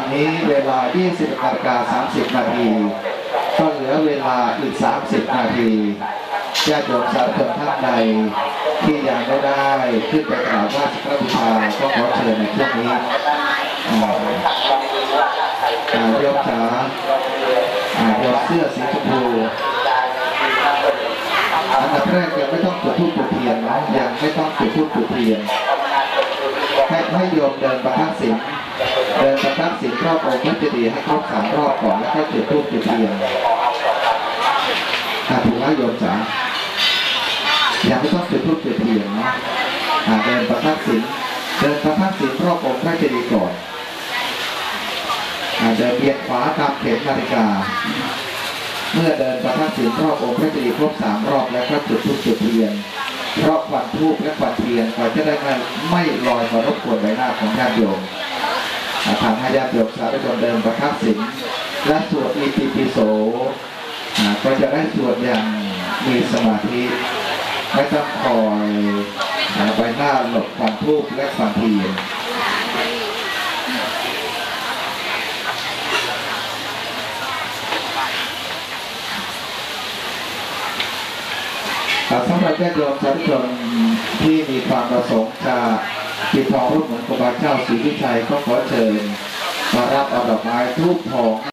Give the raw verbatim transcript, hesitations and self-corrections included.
นี้เวลา ยี่สิบนาฬิกาสามสิบนาทีก็เหลือเวลาอีกสามสิบนาทีญาติโยมสาธุชนท่านใดที่ยังไม่ได้ขึ้นไปกราบไหว้สักการะบูชาก็ขอเชิญในช่วงนี้โยมจ๋าโยมเสื้อสีชมพูอันดับแรกยังไม่ต้องจุดธูปจุดเทียนนะยังไม่ต้องจุดธูปจุดเทียนให้ให้โยมเดินประทักษิณเดินประทักษิณรอบองค์พระเจดีย์ให้ครบสามรอบก่อนแล้วก็จุดธูปจุดเทียนถูกแล้วโยมจ๋ายังไม่ต้องจุดธูปจุดเทียนนะเดินประทักษิณเดินประทักษิณรอบองค์พระเจดีย์ก่อนเดินเบียดขวาตามเข็มนาฬิกาเมื่อเดินประทักษิณรอบองค์พระเจดีย์ครบสามรอบแล้วก็จุดธูปจุดเทียนเพราะควันธูปและควันเทียนก็จะได้ไม่ไม่ลอยมารบกวนใบหน้าของญาติโยมทำให้ญาติโยมสาธุชนเดินประทักษิณและสวดอิติปิโสก็จะได้สวดอย่างมีสมาธิไม่ต้องคอยใบหน้าหลบควันธูปและควันเทียนสำหรับญาติโยมสาธุชนที่มีความประสงค์จะปิดทองรูปเหมือนครูบาเจ้าศรีวิชัยก็ขอเชิญมารับเอาดอกไม้ธูปทอง